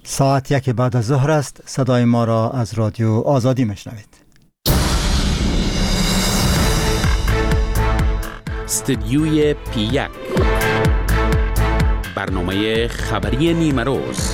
ساعت 1 بعد از ظهر است. صدای ما را از رادیو آزادی میشنوید. استدیوی پی 1 برنامه خبری نیمه روز.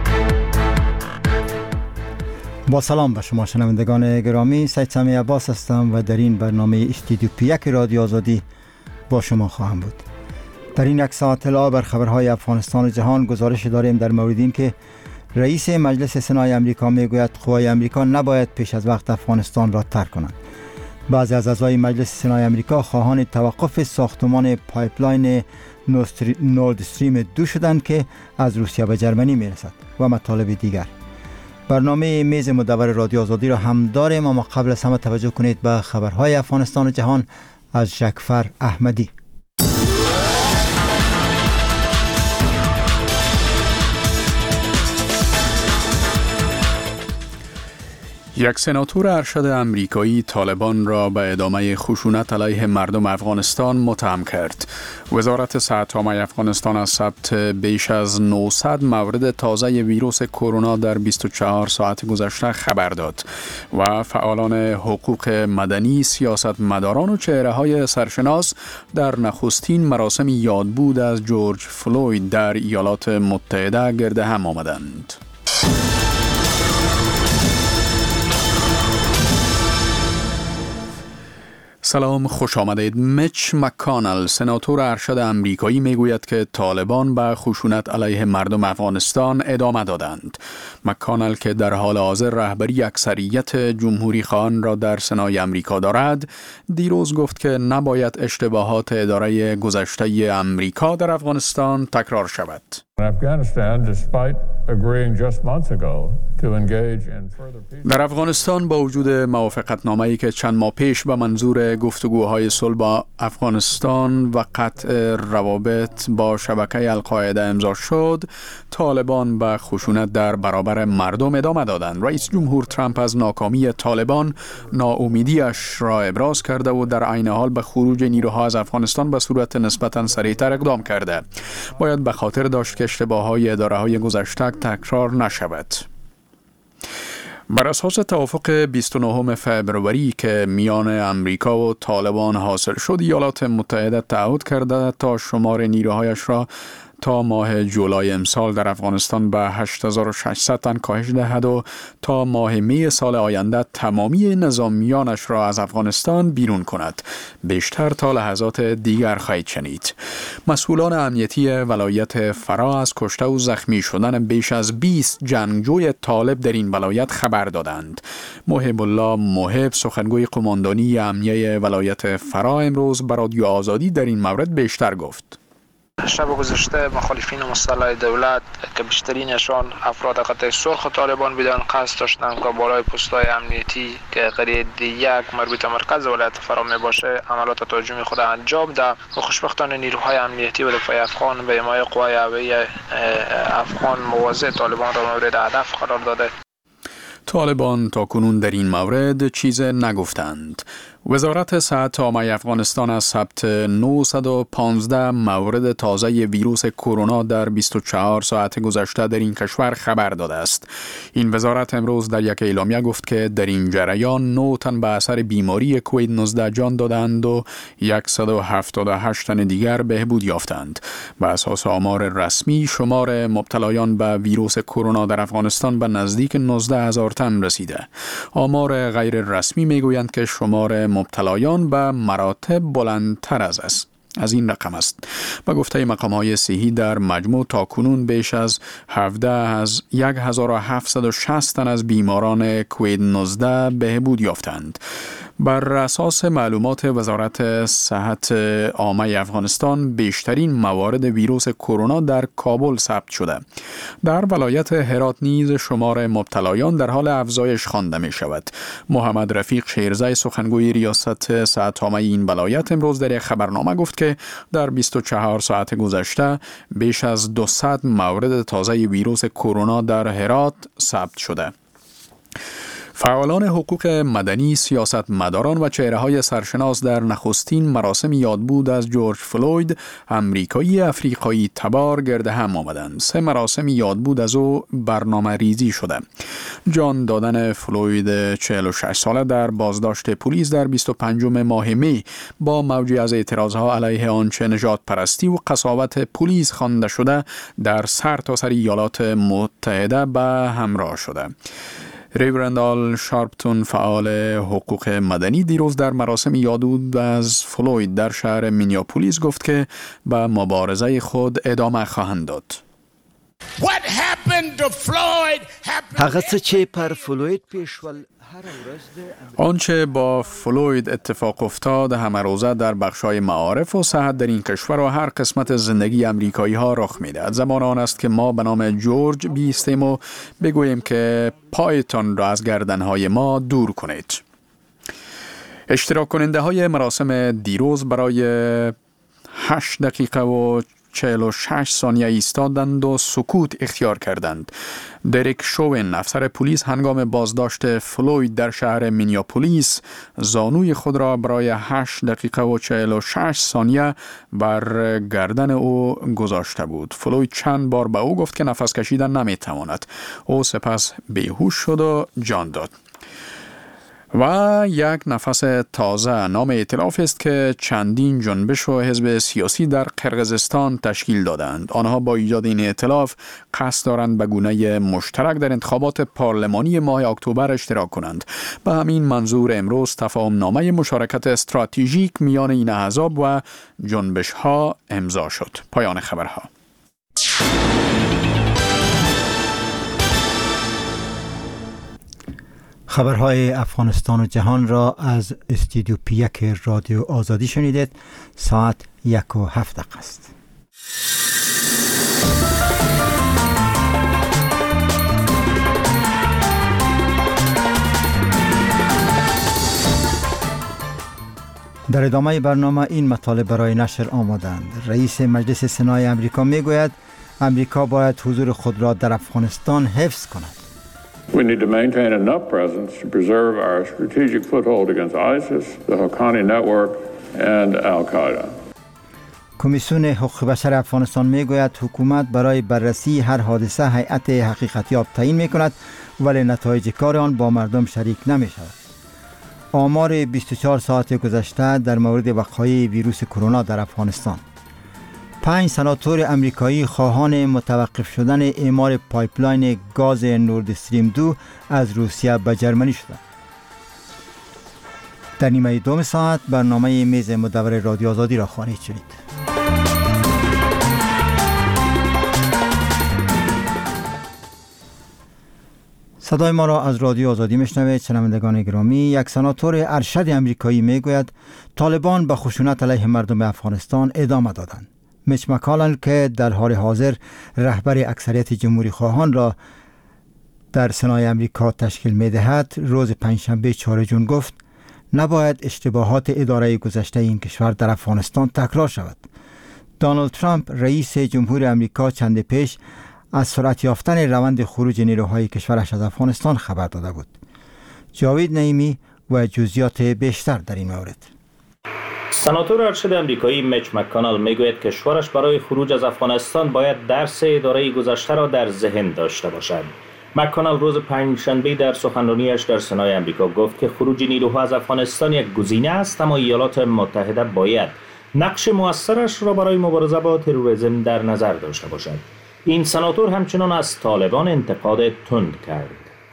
با سلام به شما شنوندگان گرامی، سید سمی عباس هستم و در این برنامه استدیو پی 1 رادیو آزادی با شما خواهم بود. در این یک ساعت اطلاع بر خبرهای افغانستان و جهان گزارش داریم در مورد این که رئیس مجلس سنای امریکا میگوید قوای امریکا نباید پیش از وقت افغانستان را ترک کنند. بعضی از اعضای مجلس سنای امریکا خواهان توقف ساختمان پایپلاین نورد استریم 2 شدند که از روسیه به جرمنی میرسد و مطالب دیگر. برنامه میز مدور رادیو آزادی را هم داریم، اما قبل از همه توجه کنید به خبرهای افغانستان و جهان از جعفر احمدی. یک سناتور ارشد امریکایی طالبان را به ادامه خشونت علیه مردم افغانستان متهم کرد. وزارت صحت عامه افغانستان از ثبت بیش از 900 مورد تازه ویروس کرونا در 24 ساعت گذشته خبر داد و فعالان حقوق مدنی، سیاستمداران و چهره‌های سرشناس در نخستین مراسم یادبود از جورج فلوید در ایالات متحده گرد هم آمدند. سلام، خوش آمدید. میچ مکانل، سناتور ارشد امریکایی میگوید که طالبان به خشونت علیه مردم افغانستان ادامه دادند. مکانل که در حال حاضر رهبری اکثریت جمهوری خواهان را در سنای امریکا دارد، دیروز گفت که نباید اشتباهات اداره گذشته امریکا در افغانستان تکرار شود. در افغانستان با وجود موافقتنامه‌ای که چند ماه پیش به منظور گفتگوهای صلح با افغانستان و قطع روابط با شبکه القاعده امضا شد، طالبان به خشونت در برابر مردم ادامه دادند. رئیس جمهور ترامپ از ناکامی طالبان ناامیدیش را ابراز کرده و در عین حال به خروج نیروها از افغانستان به صورت نسبتاً سریعتر اقدام کرده. باید به خاطر داشت که اشتباه‌های اداره‌های گذشته تکرار نشود. بر اساس توافق 29 فبروری که میان امریکا و طالبان حاصل شد، ایالات متحده تعهد کرده تا شمار نیروهایش را تا ماه جولای امسال در افغانستان به 8600 تن کاهش دهد و تا ماه می سال آینده تمامی نظامیانش را از افغانستان بیرون کند. بیشتر تا لحظات دیگر خواهید شنید. مسئولان امنیتی ولایت فرا از کشته و زخمی شدن بیش از 20 جنگجوی طالب در این ولایت خبر دادند. محب الله محب، سخنگوی قماندانی امنیه ولایت فرا، امروز به رادیو آزادی در این مورد بیشتر گفت. شب گذشته مخالفین مسلح دولت که بیشترینشان افراد قطع سرخ طالبان بودند قصد داشتند که بالای پست‌های امنیتی که قریه یک مربوط مرکز ولایت فرا می باشه عملات تهاجمی خود انجام ده و خوشبختانه نیروهای امنیتی و دفاع افغان به حمایت قوای هوایی افغان مواضع طالبان را مورد هدف قرار داده. طالبان تاکنون در این مورد چیز نگفتند. وزارت صحت عامه افغانستان از ثبت 915 مورد تازه ویروس کرونا در 24 ساعت گذشته در این کشور خبر داده است. این وزارت امروز در یک اعلامیه گفت که در این جریان 9 تن به اثر بیماری کووید 19 جان دادند و 178 تن دیگر بهبود یافتند. به اساس آمار رسمی، شمار مبتلایان به ویروس کرونا در افغانستان به نزدیک 19,000 تن رسیده. آمار غیر رسمی میگویند که شمار مبتلایان به مراتب بلندتر از این رقم است. با گفته مقام‌های صحی در مجموع تاکنون بیش از 1760 تن از بیماران کووید 19 بهبود یافتند. بر اساس معلومات وزارت صحت عامه افغانستان، بیشترین موارد ویروس کرونا در کابل ثبت شده. در ولایت هرات نیز شمار مبتلایان در حال افزایش خوانده می شود. محمد رفیق شیرزی، سخنگوی ریاست صحت عامه این ولایت، امروز در یک خبرنامه گفت که در 24 ساعت گذشته بیش از 200 مورد تازه ویروس کرونا در هرات ثبت شده. فعالان حقوق مدنی، سیاستمداران و چهره‌های سرشناس در نخستین مراسم یادبود از جورج فلوید، آمریکایی افریقایی تبار گرد هم آمدند. 3 مراسم یادبود از او برنامه ریزی شده. جان دادن فلوید 46 ساله در بازداشت پلیس در 25 ماه می با موجی از اعتراضها علیه آنچه نژاد پرستی و قساوت پلیس خوانده شده در سرتاسر ایالات متحده به همراه شده. ریورند آل شارپتون، فعال حقوق مدنی، دیروز در مراسم یادبود از فلوید در شهر مینیاپولیس گفت که به مبارزه خود ادامه خواهند داد. هغه چه پر فلوید پیشول آنچه با فلوید اتفاق افتاد همه روزه در بخش‌های معارف و صحت در این کشور و هر قسمت زندگی امریکایی ها رخ می‌دهد. زمان آن است که ما به نام جورج بیستیم و بگوییم که پایتان را از گردن‌های ما دور کنید. اشتراک کننده های مراسم دیروز برای 8 دقیقه و 46 ثانیه ایستادند و سکوت اختیار کردند. دریک شوین، افسر پلیس، هنگام بازداشت فلوید در شهر مینیاپولیس زانوی خود را برای 8 دقیقه و 46 ثانیه بر گردن او گذاشته بود. فلوید چند بار به او گفت که نفس کشیدن نمیتواند. او سپس بیهوش شد و جان داد. و یک نفس تازه نام ائتلاف است که چندین جنبش و حزب سیاسی در قرقیزستان تشکیل دادند. آنها با ایجاد این ائتلاف قصد دارند به گونه مشترک در انتخابات پارلمانی ماه اکتبر اشتراک کنند. به همین منظور امروز تفاهم نامه مشارکت استراتژیک میان این احزاب و جنبش ها امضا شد. پایان خبرها. خبرهای افغانستان و جهان را از استودیو پی1 رادیو آزادی شنیدید. ساعت 1:07 است. در ادامه برنامه این مطالب برای نشر آمدند. رئیس مجلس سنای امریکا میگوید امریکا باید حضور خود را در افغانستان حفظ کند. We need to maintain enough presence to preserve our strategic foothold against ISIS, the Haqqani network, and Al-Qaeda. کمیسیون حقوق بشر افغانستان میگوید حکومت برای بررسی هر حادثه هیئت حقیقتیاب تعیین میکند ولی نتایج کار آن با مردم شریک نمی شود. آمار 24 ساعت گذشته در مورد وقایع ویروس کرونا در افغانستان. 5 سناتور امریکایی خواهان متوقف شدن اعمار پایپلاین گاز نورد استریم 2 از روسیه به جرمنی شدند. در نیمه دوم ساعت برنامه میز مدور رادیو آزادی را خواهید شنید. صدای ما را از رادیو آزادی میشنوید. شنوندگان گرامی، یک سناتور ارشد امریکایی میگوید طالبان به خشونت علیه مردم افغانستان ادامه دادند. میچ مکالن که در حال حاضر رهبر اکثریت جمهوری خواهان را در سنای امریکا تشکیل میدهد، روز پنجشنبه 4 جون گفت نباید اشتباهات اداره گذشته این کشور در افغانستان تکرار شود. دونالد ترامپ رئیس جمهور امریکا چند پیش از سرعت یافتن روند خروج نیروهای کشورش از افغانستان خبر داده بود. جاوید نعیمی و جزئیات بیشتر در این مورد. سناتور ارشد امریکایی میچ مکانل میگوید کشورش برای خروج از افغانستان باید درس اداره گذشته را در ذهن داشته باشد. مکانل روز پنجشنبه در سخنرانیش در سنای امریکا گفت که خروج نیروها از افغانستان یک گزینه است، اما ایالات متحده باید نقش مؤثرش را برای مبارزه با تروریسم در نظر داشته باشد. این سناتور همچنان از طالبان انتقاد تند کرد.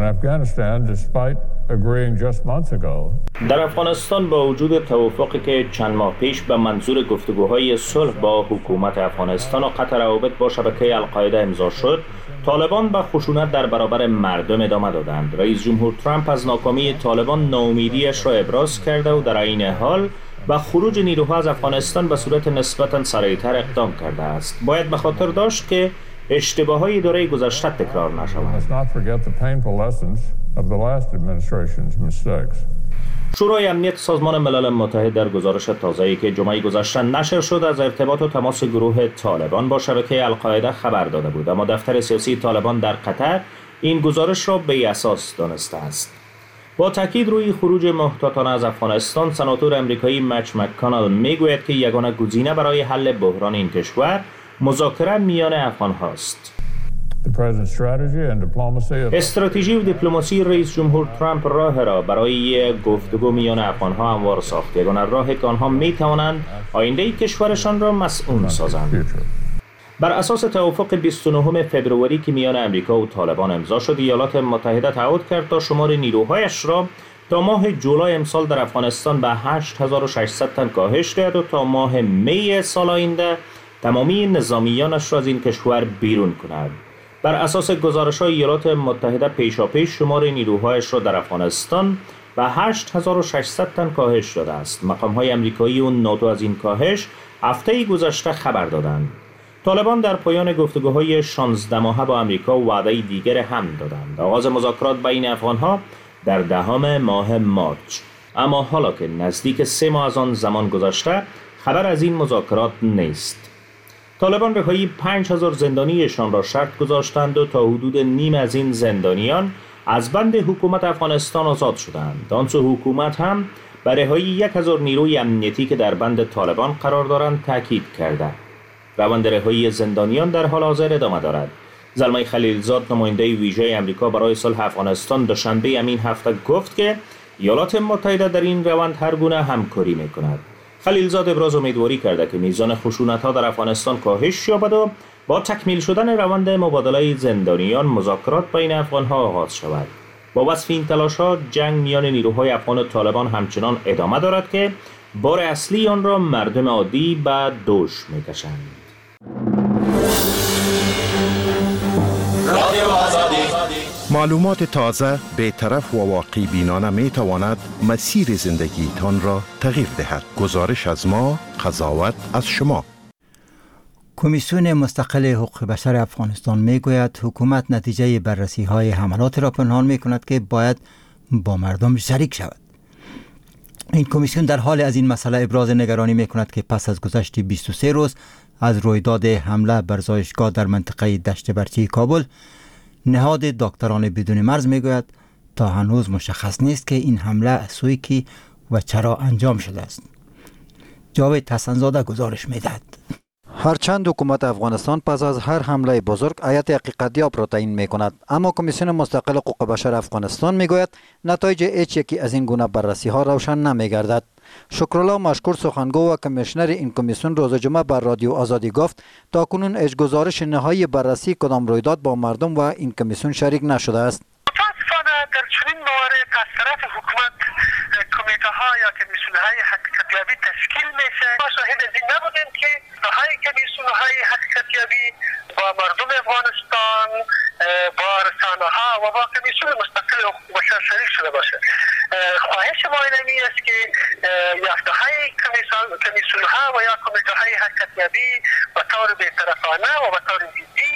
در افغانستان با وجود توافقی که چند ماه پیش به منظور گفتگوهای صلح با حکومت افغانستان و قطع روابط با شبکه القاعده امضا شد، طالبان به خشونت در برابر مردم ادامه دادند. رئیس جمهور ترامپ از ناکامی طالبان ناامیدیش را ابراز کرده و در عین حال به خروج نیروها از افغانستان به صورت نسبتاً سریعتر اقدام کرده است. باید به خاطر داشت که اشتباههای دوره گذشته تکرار نشود. شورای امنیت سازمان ملل متحد در گزارش تازه‌ای که جمعه گذشته نشر شد از ارتباط و تماس گروه طالبان با شبکه القاعده خبر داده بود، اما دفتر سیاسی طالبان در قطر این گزارش را بی اساس دانسته است. با تاکید روی خروج محتاطانه از افغانستان، سناتور امریکایی مچ مک‌کانل میگوید که یگانه گزینه برای حل بحران این کشور مذاکره میان افغان‌ها است. استراتژی و دیپلماسی رئیس جمهور ترامپ راه را برای گفتگو میان افغان‌ها هموار ساخت. یگانه راهی که آنها می‌توانند آینده کشورشان را مسئول سازند. بر اساس توافق 29 فبروری که میان امریکا و طالبان امضا شد، ایالات متحده تعهد کرد تا شمار نیروهایش را تا ماه جولای امسال در افغانستان به 8600 تن کاهش دهد و تا ماه می سال آینده تمامی نظامیانش را از این کشور بیرون کند. بر اساس گزارش‌های ایالات متحده پیشاپیش شمار نیروهایش را در افغانستان به 8600 تن کاهش داده است. مقام‌های آمریکایی و ناتو از این کاهش هفته گذشته خبر دادند. طالبان در پایان گفتگوهای 16 ماهه با آمریکا وعده دیگر هم دادند. آغاز مذاکرات بین افغان‌ها در 10 ماه مارچ. اما حالا که نزدیک 3 ماه از آن زمان گذشته، خبر از این مذاکرات نیست. طالبان رهایی 5000 زندانیشان را شرط گذاشتند و تا حدود نیم از این زندانیان از بند حکومت افغانستان آزاد شدند. آنسو حکومت هم بر رهایی 1000 نیروی امنیتی که در بند طالبان قرار دارند تاکید کرده. روند رهایی زندانیان در حال حاضر ادامه دارد. زلمه خلیلزاد، نماینده ویژه آمریکا برای صلح افغانستان، دوشنبه همین هفته گفت که ایالات متحده در این روند هر گونه همکاری می‌کند. خلیلزاد ابراز امیدواری کرده که میزان خشونت‌ها در افغانستان کاهش یابد و با تکمیل شدن روند مبادله زندانیان مذاکرات بین افغان‌ها آغاز شود. با وصف این تلاش‌ها، جنگ میان نیروهای افغان و طالبان همچنان ادامه دارد که بار اصلی آن را مردم عادی به دوش می‌کشند. معلومات تازه، بی‌طرف و واقعی بینانه می تواند مسیر زندگیتان را تغییر دهد. گزارش از ما، قضاوت از شما. کمیسیون مستقل حقوق بشر افغانستان می گوید حکومت نتیجه بررسی های حملات را پنهان می کند که باید با مردم شریک شود. این کمیسیون در حال از این مسئله ابراز نگرانی می کند که پس از گذشت 23 روز از رویداد حمله بر زایشگاه در منطقه دشت برچی کابل، نهاد دکتران بدون مرز میگوید تا هنوز مشخص نیست که این حمله از سوی کی و چرا انجام شده است. جاوید حسن‌زاده گزارش میدهد. هرچند حکومت افغانستان پس از هر حمله بزرگ هیئت حقیقتیاب را تعیین می‌کند، اما کمیسیون مستقل حقوق بشر افغانستان میگوید نتایج هیچ یکی از این گونه بررسی‌ها روشن نمی‌گردد. شکرالله مشکور، سخنگو و کمیشنر این کمیسیون، روز جمعه بر رادیو آزادی گفت تاکنون هیچ گزارش نهایی بررسی کدام رویداد با مردم و این کمیسیون شریک نشده است. متاسفانه در چنین موارد از طرف حکومت کمیته ها یا کمیسیون های حقیقتیابی تشکیل میشه. ما شاهد از این نبودیم که کمیسیون های حقیقتیابی با مردم افغانستان، با رسانه ها و با کمیسیون مستقل حقوق بشر شریک شده باشه. خواهش ما اینمی است که یافته های کمیسیون ها و یا کمیته های حقیقتیابی به طور بی‌طرفانه و به طور جدی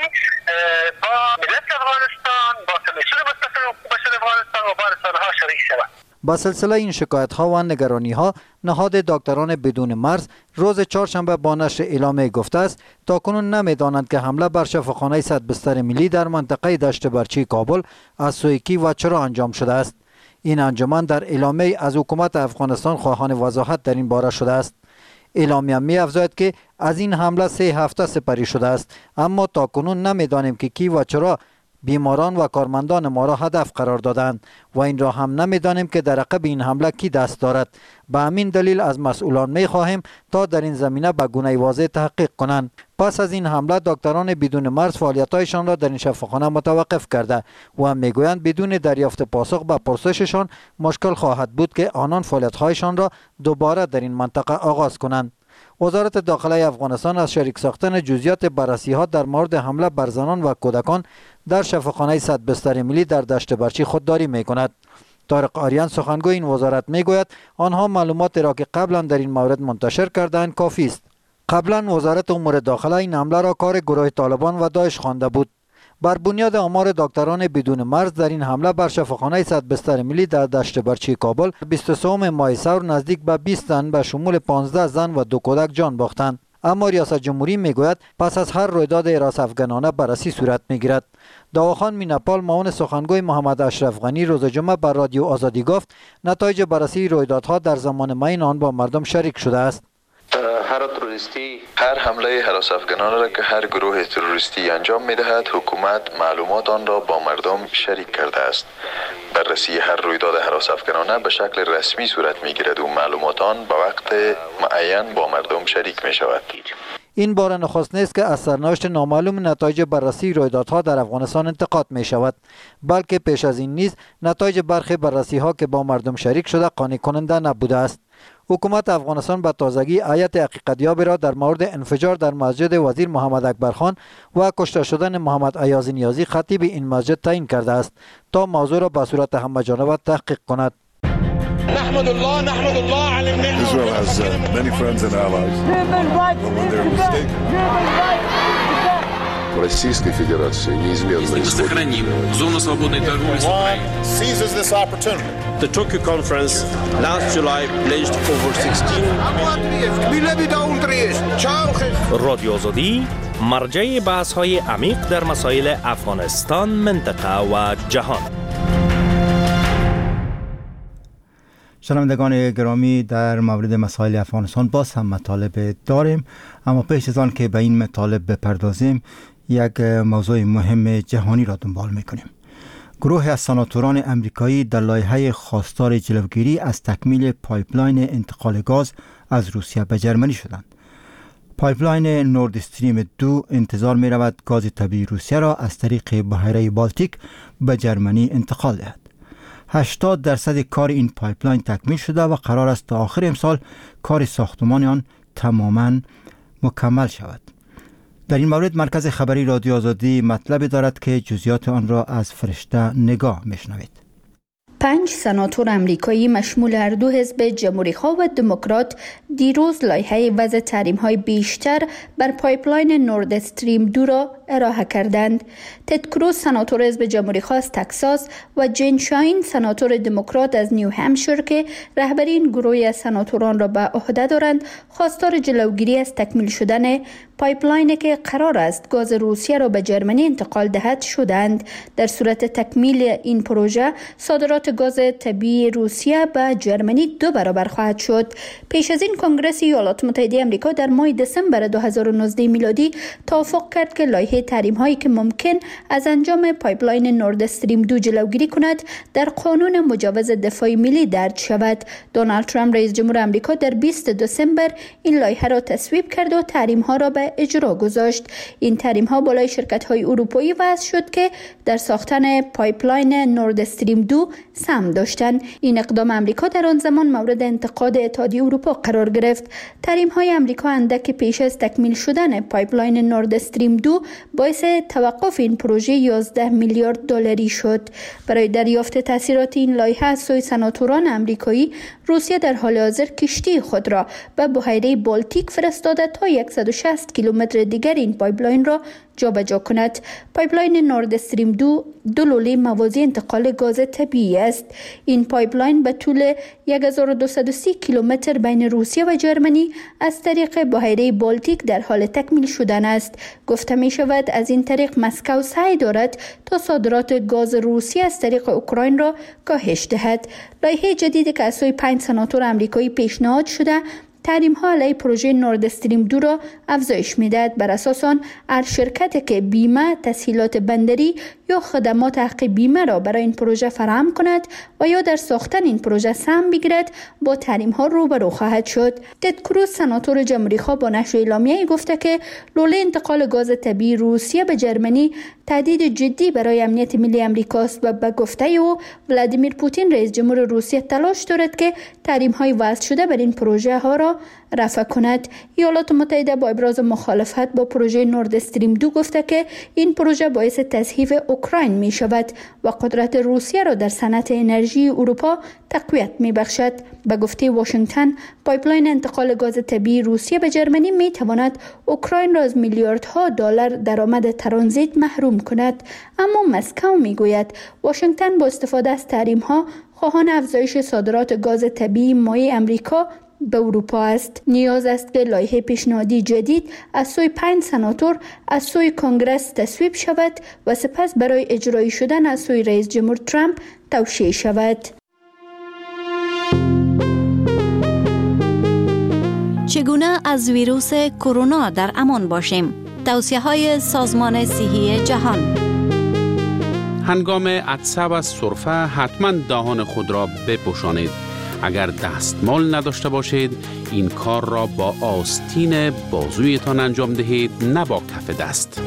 با ملت افغانستان، با کمیسیون مستقل حقوق بشر افغانستان و با رسانه ها شریک شود. با سلسله این شکایت ها و نگرانی ها، نهاد دکتران بدون مرز روز چهارشنبه با نشر اعلامیه گفته است تاکنون نمیدانند که حمله بر شفاخانه 100 بستر ملی در منطقه دشت برچی کابل از سوی کی و چرا انجام شده است. این انجمن در اعلامیه از حکومت افغانستان خواهان وضاحت در این باره شده است. اعلامیه می افزاید که از این حمله 3 هفته سپری شده است، اما تاکنون نمیدانیم که کی و چرا بیماران و کارمندان ما را هدف قرار دادند و این را هم نمیدانیم که در عقب این حمله کی دست دارد. به همین دلیل از مسئولان می خواهیم تا در این زمینه به گونه واضح تحقیق کنند. پس از این حمله دکتران بدون مرز فعالیت‌هایشان را در این شفاخانه متوقف کرده و میگویند بدون دریافت پاسخ به پرسششان مشکل خواهد بود که آنان فعالیت‌هایشان را دوباره در این منطقه آغاز کنند. وزارت داخله افغانستان از شریک ساختن جزئیات بررسی‌ها در مورد حمله بر زنان و کودکان در شفاخانه 100 بستر ملی در دشت برچی خودداری می‌کند. طارق آریان، سخنگوی این وزارت، میگوید آنها معلوماتی را که قبلا در این مورد منتشر کردند کافی است. قبلا وزارت امور داخله این حمله را کار گروه طالبان و داعش خوانده بود. بر بنیاد آمار دکتران بدون مرز در این حمله بر شفاخانه 100 بستر ملی در دشت برچی کابل 23 ماه سور نزدیک به 20 تن به شمول 15 زن و 2 کودک جان باختند. اما ریاست جمهوری میگوید پس از هر رویداد حراس‌افکنانه بررسی صورت میگیرد. داوخان میناپال معاون سخنگوی محمد اشرف غنی روز جمعه بر رادیو آزادی گفت نتایج بررسی رویدادها در زمان معین آن با مردم شریک شده است. هر تروریستی، هر حمله هراس‌افکنانه را که هر گروه تروریستی انجام می‌دهد، حکومت معلومات آن را با مردم شریک کرده است. بررسی هر رویداد هراس‌افکنانه به شکل رسمی صورت می‌گیرد و معلومات آن به وقت معین با مردم شریک می‌شود. این بار نخست نیست که از سرنوشت نامعلوم نتایج بررسی رویدادها در افغانستان انتقاد می شود، بلکه پیش از این نیز نتایج برخی بررسی ها که با مردم شریک شده قانع کننده نبوده است. حکومت افغانستان به تازگی هیئت حقیقتیابی را در مورد انفجار در مسجد وزیر محمد اکبرخان و کشته شدن محمد ایاز نیازی خطیب این مسجد تعیین کرده است تا موضوع را به صورت همه‌جانبه تحقیق کند. Israel has many friends and allies. But when they're mistaken. Российской Федерации неизменно seizes this opportunity. The Tokyo conference last July pledged over 16 رادیو آزادی مرجع بحث‌های عمیق در مسائل افغانستان، منطقه و جهان. شنوندگان گرامی، در مورد مسائل افغانستان باز هم مطالب داریم، اما پیش از آن که به این مطالب بپردازیم یک موضوع مهم جهانی را دنبال میکنیم. گروه از سناتوران امریکایی در لایحه خواستار جلوگیری از تکمیل پایپلاین انتقال گاز از روسیه به جرمنی شدند. پایپلاین نورد استریم 2 انتظار می رود گاز طبیعی روسیه را از طریق بحیره بالتیک به جرمنی انتقال دهد. 80% کار این پایپلاین تکمیل شده و قرار است تا آخر امسال کار ساختمان آن تماما مکمل شود. در این مورد مرکز خبری رادیو آزادی مطلبی دارد که جزئیات آن را از فرشته نگاه میشنوید. 5 سناتور امریکایی مشمول هر دو حزب جمهوری‌خواه و دموکرات دیروز لایحه وضع تحریم‌های بیشتر بر پایپلاین نورد استریم 2 را ارائه کردند. تد کروز سناتور حزب جمهوری‌خواه از تگزاس و جین شاین سناتور دموکرات از نیو همشایر که رهبری این گروه از سناتوران را به عهده دارند، خواستار جلوگیری از تکمیل شدن پایپلاینی که قرار است گاز روسیه را به جرمنی انتقال دهد شدند. در صورت تکمیل این پروژه صادرات گاز طبیعی روسیه به جرمنی 2 برابر خواهد شد. پیش از این کنگره ایالات متحده آمریکا در ماه دسامبر 2019 میلادی توافق کرد که لایحه تحریم هایی که ممکن از انجام پایپلاین نورد استریم 2 جلوگیری کند در قانون مجوز دفاع ملی درج شود. دونالد ترامپ رئیس جمهور آمریکا در 20 دسامبر این لایحه را تصویب کرد و تحریم ها را به اجرا گذاشت. این تحریم ها بالای شرکت های اروپایی وضع شد که در ساختن پایپلاین نورد استریم 2 سهم داشتند. این اقدام آمریکا در آن زمان مورد انتقاد اتحادیه اروپا قرار گرفت. تحریم های آمریکا اندک پیش از تکمیل شدن پایپلاین نورد استریم 2 باعث توقف این پروژه 11 میلیارد دلاری شد. برای دریافت تاثیرات این لایحه از سوی سناتوران آمریکایی، روسیه در حال حاضر کشتی خود را به بحیره بالتیک فرستاده تا 160 کیلومتر دیگر این پایپلاین را جابجا کند. پایپلاین نورد استریم 2 لوله موازی انتقال گاز طبیعی است. این پایپلاین به طول 1230 کیلومتر بین روسیه و جرمنی از طریق بحیره بالتیک در حال تکمیل شدن است. گفته می شود از این طریق مسکو سعی دارد تا صادرات گاز روسیه از طریق اوکراین را کاهش دهد. لایحه جدیدی که از سوی 5 سناتور آمریکایی پیشنهاد شده تحریم ها علیه پروژه نورد استریم 2 را افزایش میدهد. بر اساس آن هر شرکتی که بیمه، تسهیلات بندری یا خدمات حق بیمه را برای این پروژه فراهم کند و یا در ساختن این پروژه سهم بگیرد با تحریم ها روبرو خواهد شد. تد کروز سناتور جمهوری‌خواه با نشر اعلامیه‌ای گفته که لوله انتقال گاز طبیعی روسیه به جرمنی تهدید جدی برای امنیت ملی آمریکاست و به گفته او ولادیمیر پوتین رئیس جمهور روسیه تلاش دارد که تحریم های وضع شده بر این پروژه ها را رفع کند. ایالات متحده با ابراز مخالفت با پروژه نورد استریم 2 گفته که این پروژه باعث تضعیف اوکراین می شود و قدرت روسیه را در صنعت انرژی اروپا تقویت می بخشد. به گفته واشنگتن، پایپلاین انتقال گاز طبیعی روسیه به جرمنی می تواند اوکراین را از میلیاردها دلار درآمد ترانزیت محروم کند. اما مسکو می گوید واشنگتن با استفاده از تحریم ها خواهان افزایش صادرات گاز طبیعی مایع امریکا به اروپا است. نیاز است که لایحه پیشنهادی جدید از سوی 5 سناتور از سوی کنگره تصویب شود و سپس برای اجرایی شدن از سوی رئیس جمهور ترامپ توشیح شود. چگونه از ویروس کرونا در امان باشیم؟ توصیه‌های سازمان صحی جهان. هنگام عطسه و سرفه حتما دهان خود را بپوشانید. اگر دستمال نداشته باشید این کار را با آستین بازویتان انجام دهید، نه با کف دست.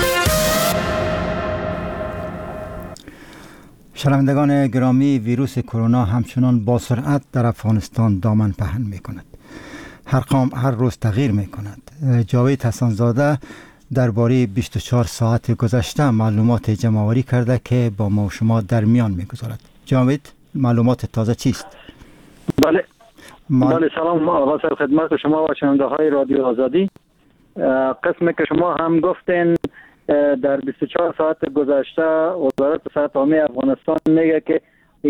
شنوندگان گرامی، ویروس کرونا همچنان با سرعت در افغانستان دامن پهن می کند. هر روز تغییر می کند. جاوید حسن‌زاده درباره 24 ساعت گذشته معلومات جمع‌آوری کرده که با ما و شما در میان می‌گذارد. جاوید، معلومات تازه چیست؟ بله سلام آغاز خدمت شما و شنونده‌های رادیو آزادی. قسمی که شما هم گفتین در 24 ساعت گذشته وزارت صحت عامه افغانستان میگه که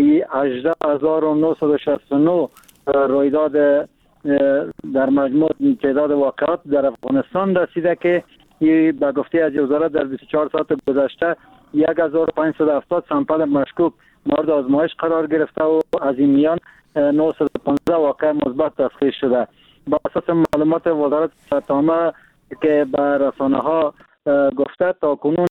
18969 رویداد در مجموع تعداد واقعات در افغانستان رسیده که به گفته از وزارت در 24 ساعت گذشته 1570 سامپل مشکوک مورد آزمایش قرار گرفته و از این میان 915 واقع مثبت تشخیص شده. با اساس معلومات وزارت صحت عامه که به رسانه ها گفته تا کنون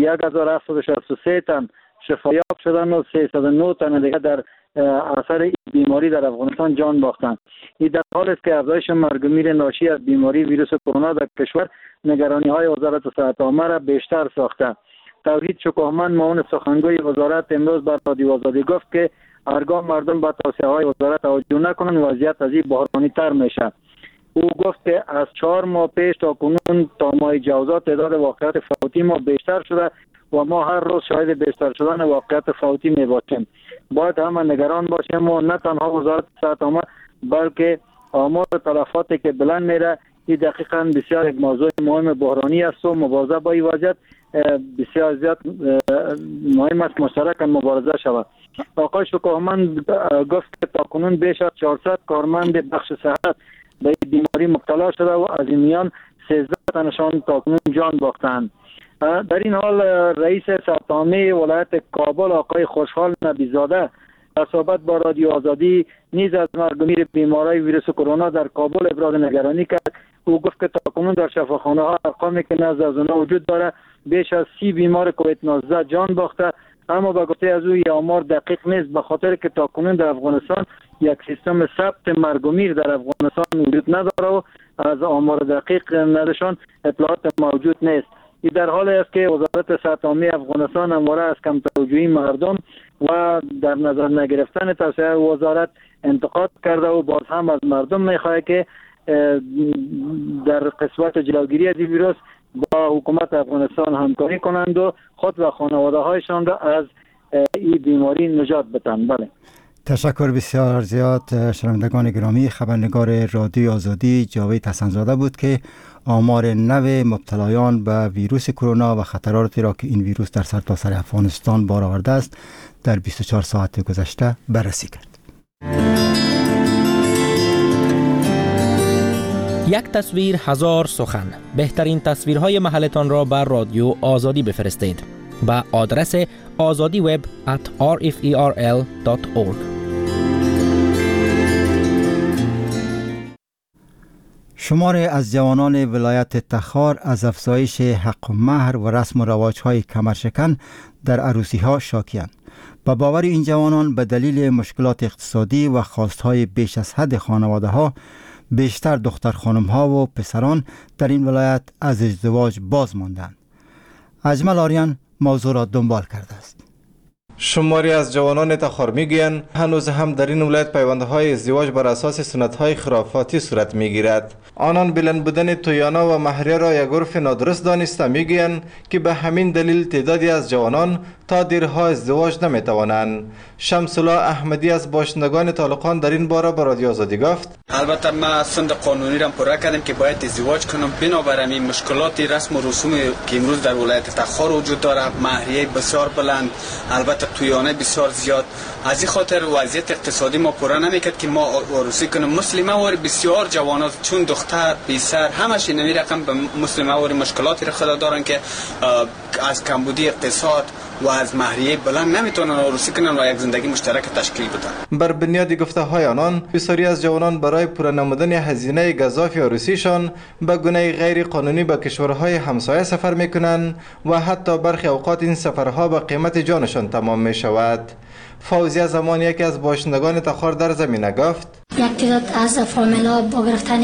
1763 تن شفایاب شدن و 309 تن دیگه در اثر این بیماری در افغانستان جان باختند. این در حال است که افزایش مرگ و میر ناشی از بیماری ویروس کرونا در کشور نگرانی های وزارت صحت عامه را بیشتر ساخته. توحید شکوهمند معاون سخنگوی وزارت امروز بر رادیو آزادی گفت که هرگاه مردم به توصیه های وزارت توجه نکنند وضعیت از این بحرانی تر میشه. او گفت که از 4 ماه پیش تا کنون تا ماه جوزا تعداد واقعات فوتی ما بیشتر شده و ما هر روز شاهد بیشتر شدن واقعات فوتی می باشیم. باید همه نگران باشیم و نه تنها وزارت صحت عامه بلکه آمار تلفاتی که بلند میره این دقیقاً بسیار یک موضوع مهم بحرانی است و مبارزه با این وضعیت بسیار زیاد مهم است مشترکاً مبارزه شود. آقای شکوهمند گفت که تا کنون بیش از 400 کارمند بخش صحت به این بیماری مبتلا شده و از این میان 13 تنشان تا کنون جان باختند. در این حال رئیس صحت عامه ولایت کابل آقای خوشحال نبیزاده در صحبت با رادیو آزادی نیز از مرگ و میر بیماری ویروس کرونا در کابل ابراز نگرانی کرد. او گفت که تا کنون در شفاخانه ها ارقامی که نزد از آنها وجود داره بیش از 30 بیمار کووید 19 جان باخته، اما به گفته از او آمار دقیق نیست به خاطر که تا کنون در افغانستان یک سیستم ثبت مرگ و میر در افغانستان وجود نداره و از آمار دقیق نداشتن اطلاعات موجود نیست. این در حالی است که وزارت صحت عامه افغانستان همواره از کم توجهی مردم و در نظر نگرفتن توصیه وزارت انتقاد کرده و باز هم از مردم میخواهد که در قسمت جلوگیری از ویروس با حکومت افغانستان همکاری کنند و خود و خانواده هایشان را از این بیماری نجات بدهند. بله. تشکر بسیار زیاد. شنوندگان گرامی، خبرنگار رادیو آزادی جاوید حسن‌زاده بود که آمار نو مبتلایان به ویروس کرونا و خطراتی را که این ویروس در سرتاسر افغانستان بار آورده است در 24 ساعت گذشته بررسی کرد. یک تصویر هزار سخن. بهترین تصویرهای محلتان را بر رادیو آزادی بفرستید به آدرس azadiweb@rferl.org. شماری از جوانان ولایت تخار از افزایش حق و مهر و رسم و رواج‌های کمرشکن در عروسی‌ها شاکی‌اند. با باور این جوانان به دلیل مشکلات اقتصادی و خواستهای بیش از حد خانواده‌ها بیشتر دختر خانم‌ها و پسران در این ولایت از ازدواج باز ماندند. اجمل آریان موضوع را دنبال کرده است. شماری از جوانان تخار میگویند هنوز هم در این ولایت پیوندهای ازدواج بر اساس سنت‌های خرافاتی صورت میگیرد. آنان بلند بودن تویانا و مهریه را یک عرف نادرست دانسته میگویند که به همین دلیل تعدادی از جوانان تا دیرها ازدواج نمیتوانند. شمس الله احمدی از باشندگان طالقان در این باره به رادیو آزادی گفت: البته ما سند قانونی را پوره کردیم که باید ازدواج کنم، بنابر این مشکلات رسم و رسوم که امروز در ولایت تخار وجود داره، مهریه بسیار بلند، البته تویانه بسیار زیاد، از این خاطر وضعیت اقتصادی ما پوره نمیکرد که ما عروسی کنیم. مسلمه واری بسیار جوانات چون دختر بیسر همش این رقم به مسلمه واری مشکلاتی را خدا دارن که از کمبودی اقتصاد و از مهریه بلند نمیتونن عروسی کنن و یک زندگی مشترک تشکیل بدن. بر بنیاد گفته های آنان، بسیاری از جوانان برای پوره نمودن هزینه گزاف عروسیشان به گونه غیر قانونی به کشورهای همسایه سفر میکنند و حتی برخی اوقات این سفرها به قیمت جانشان تمام می شود. فوزیه زمان یکی از باشندگان تخار در زمینه گفت: یک تعداد از فامیلا با گرفتن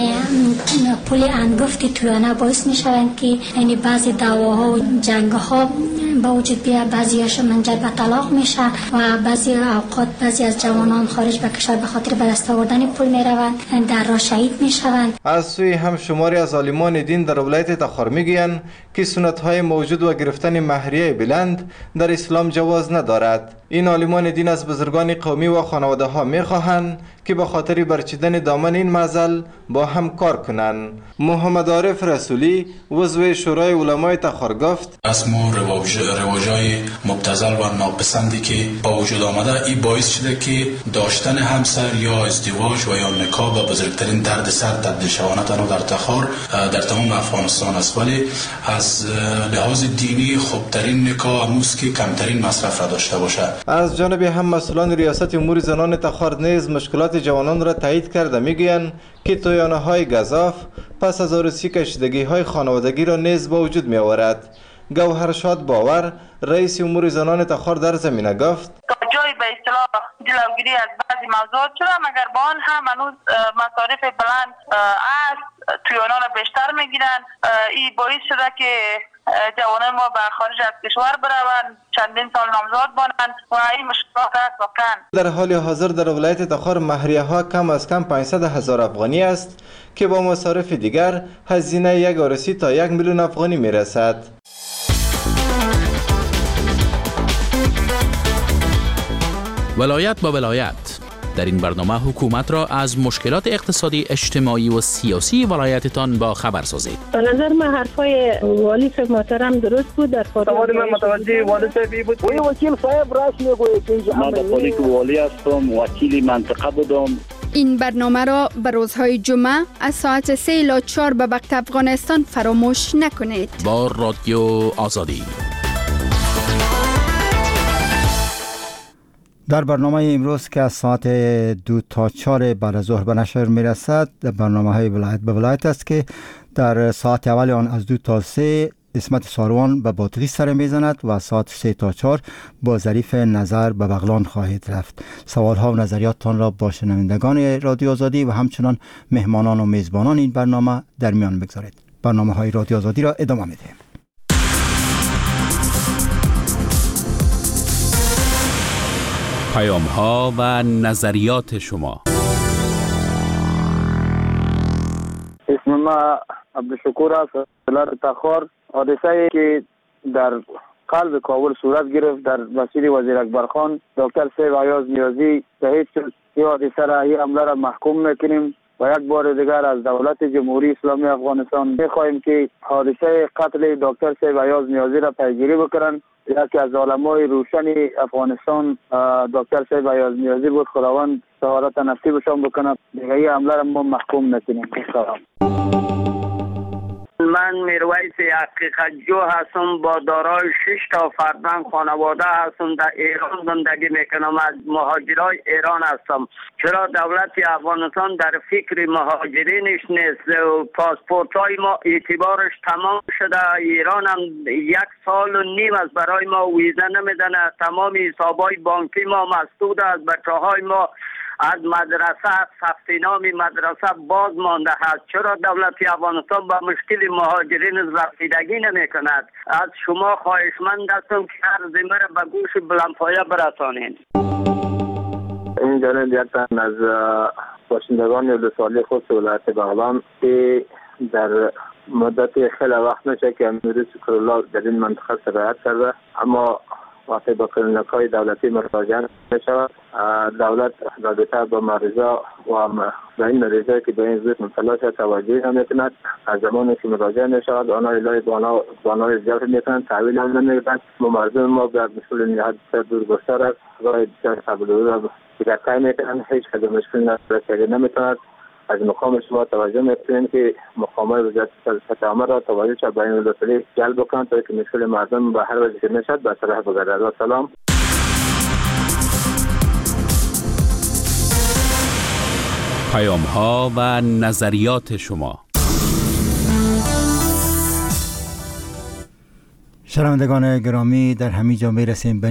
پول انگفت تویانه باعث می شوند که یعنی بعضی دعواها و جنگها با وجود بیاد، بعضی‌هاش منجر به طلاق میشه و بعضی اوقات بعضی از جوانان خارج به کشور به خاطر به دست آوردن پول میروند، در راه شهید میشوند. از سوی هم شماری از عالمان دین در ولایت تخار میگویند که سنت‌های موجود و گرفتن مهریه بلند در اسلام جواز ندارد. این عالمان دین از بزرگان قومی و خانواده ها میخواهند که به خاطر برچیدن دامن این معضل با هم کار کنند. محمد عارف رسولی عضو شورای علمای تخار گفت: رسم و رواجای مبتذل و ناپسندی که با وجود آمده این باعث شده که داشتن همسر یا ازدواج و یا نکاح به بزرگترین دردسر تبدیل شود. تنها در تخار، در تمام افغانستان است، ولی از لحاظ دینی خوبترین نکاح اموز که کمترین مصرف را داشته باشد. از جانب هم مسئولان ریاست امور زنان تخار نیز مشکلات جوانان را تایید کرده میگویند که تویانه های گزاف پس از عروسی کشیدگی های خانوادگی را نیز با وجود می آورد. گوهرشاد باور رئیس امور زنان تخار در زمینه گفت: جای به اصطلاح جلوگیری از بعضی موضوعات شده، مگر با آن هم هنوز مصارف بلند است، تویانه را بیشتر میگیرند. این باعث شده که جوانان ما به خارج از کشور بروند، چندین سال نامزاد بانند و این مشکلات است واقعا. در حال حاضر در ولایت تخار مهریه ها کم از کم 500,000 افغانی است که با مصارف دیگر هزینه یک عروسی تا 1 میلیون افغانی میرسد. ولایت با ولایت در این برنامه حکومت را از مشکلات اقتصادی، اجتماعی و سیاسی ولایتتان با خبر سازید. به نظر من حرفای والی صاحب محترم درست بود. در سوال من متوجه والی صاحب بود. وکیل صاحب راست میگوید. من به قولی که والی هستم، وکیل منطقه بودم. این برنامه را به روزهای جمعه از ساعت 3 الی 4 به وقت افغانستان فراموش نکنید. با رادیو آزادی. در برنامه امروز که از ساعت 2 تا 4 بعد از ظهر به نشر می رسد، برنامه های ولایت به ولایت است که در ساعت اول آن از 2 تا 3 اسمت ساروان به بادغیس سر می زند و ساعت 3 تا 4 با ظریف نظر به بغلان خواهید رفت. سوال ها و نظریاتتان را با شنوندگان رادیو آزادی و همچنان مهمانان و میزبانان این برنامه در میان بگذارید. برنامه های رادیو آزادی را ادامه می دهیم. پیام ها و نظریات شما. اسم ما عبدالشکور است، ولایت تخار. حادثه‌ای که در قلب کابل صورت گرفت در مسیر وزیر اکبرخان دکتر صاحب عیاض نیازی شهید شد. این حادثه را، این حمله را محکوم میکنیم و یک بار دیگر از دولت جمهوری اسلامی افغانستان میخواهیم که حادثه قتل دکتر صاحب عیاض نیازی را پیگیری بکنند. یکی از علمای روشن افغانستان دکتر صاحب عیاض نیازی بود. خداوند سعادت نصیبشان بکنه. دیگه این حمله را ما محکوم نکنیم. من میرویس حقیقت جو هستم، با دارای 6 تا فرزند خانواده هستم. در ایران زندگی میکنم، از مهاجرای ایران هستم. چرا دولت افغانستان در فکر مهاجرینش نیست؟ پاسپورت های ما اعتبارش تمام شده. ایران هم 1 سال و نیم است برای ما ویزا نمیدن. تمام حسابای بانکی ما مسدود است. بچه های ما از مدرسه، ثبت نام مدرسه باز مانده است. چرا دولت افغانستان با مشکل مهاجرین رسیدگی نمی کند؟ از شما خواهشمند هستم که هر زمینه را به گوش بلندپایه برسانید. این جانب یک تن از باشندگان 12 ساله خود ولایت بغلان که در مدت خیلی وقت میشه که امیر شکرالله در این منطقه سرایت کرده، اما وقتی با کلینیک‌های دولتی مراجعه می‌شود، دولت رابطه با مریضا و به این مریضایی که به این ضد مبتلا شده توجه نمی‌کند. از زمانی که مراجعه می‌شود آنها الهی بانای زیاد می‌کنند، تحویل هم نمی‌دهند. مردم ما به مسئول نهاد دورگستر است راه بسیار قبول را دیگر می‌کنند. هیچ کدام مشکل نمی‌تواند. از مقام شما توجه می‌کنیم که مقامات وزارت صحت عامه را توجه به این مسئله جلب کنند تا که مشکل مردم به هر وجه که میشد به صلاح بگردد. سلام. پیام‌ها و نظریات شما. شنوندگان گرامی، در همین جا می‌رسیم به